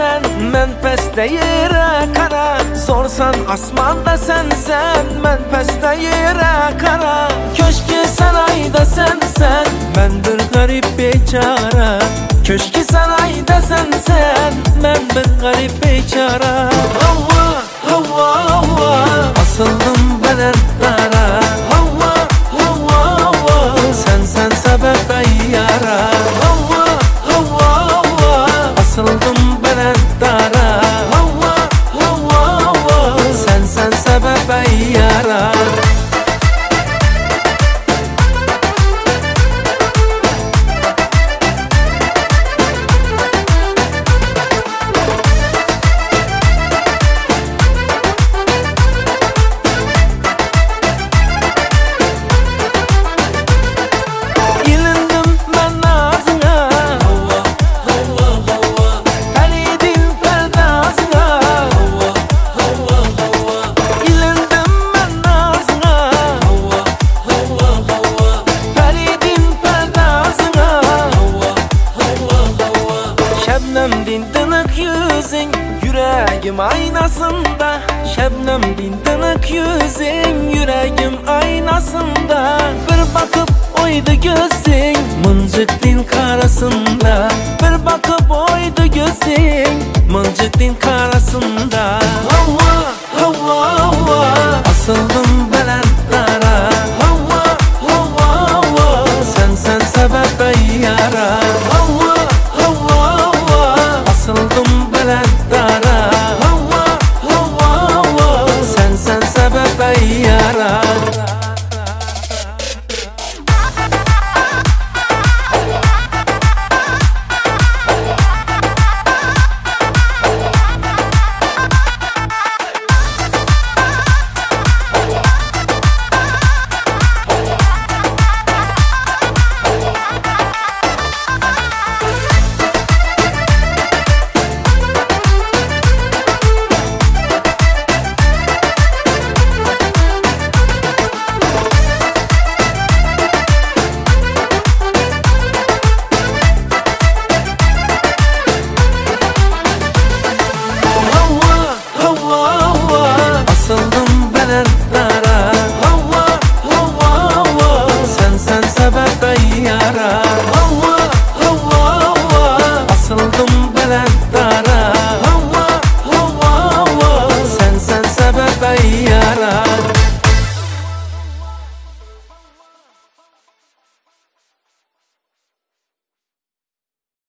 sen, men peste yere kara. Sorsan asmanda sen, men peste yere kara. Köşkü sarayda sen, men bir garip beçara. Köşkü sarayda sen, men bir garip beçara. Havva, havva, havva, asıldım belentlere. Havva, havva, havva, sen sebep yara. Havva, havva, havva, asıldım belentlere. Havva, havva, havva, sen sebep yara. Şebnemdin dınık yüzün yüreğim aynasında. Şebnemdin dınık yüzün yüreğim aynasında. Bir bakıp oydu gözün mıncıktın karasında. Bir bakıp oydu gözün mıncıktın karasında. Havva, havva, havva, asıldım